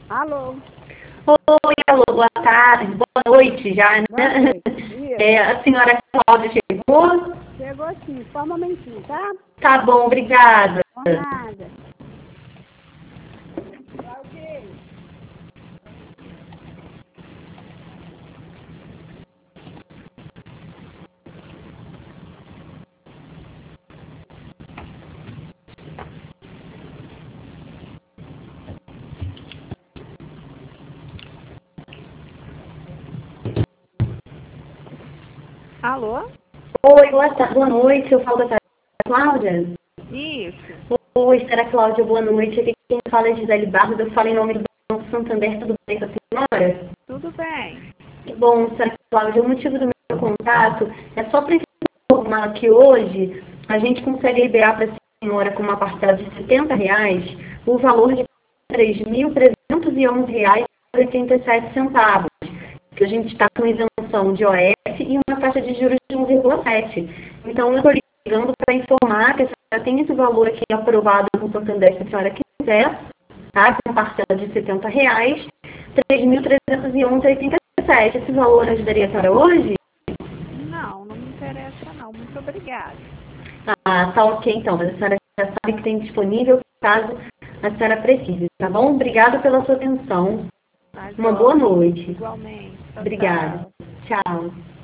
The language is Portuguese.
Alô? Oi, alô, boa tarde, boa noite já, né? Boa noite. A senhora Cláudia chegou? Chegou sim, só um momentinho, tá? Tá bom, obrigada. Por nada. Claudinho. Alô? Oi, boa noite, eu falo da senhora Cláudia. Isso. Oi, senhora Cláudia, boa noite. Aqui quem fala é Gisele Barros, eu falo em nome do Banco Santander, tudo bem com a senhora? Tudo bem. Que bom, senhora Cláudia, o motivo do meu contato é só para informar que hoje a gente consegue liberar para a senhora com uma parcela de R$ 70 o valor de R$ 3.311,87, que a gente está com isenção de OF e uma taxa de juros de 1,7. Então, eu estou ligando para informar que a senhora tem esse valor aqui aprovado no Santander, se a senhora quiser, tá? Com parcela de R$ 70, R$ 3.311,87. Esse valor ajudaria a senhora hoje? Não, não me interessa não. Muito obrigada. Ah, tá ok então, mas a senhora já sabe que tem disponível caso a senhora precise, tá bom? Obrigada pela sua atenção. Tá Uma boa joia. noite. Igualmente. Tchau, Obrigada. tchau. Tchau.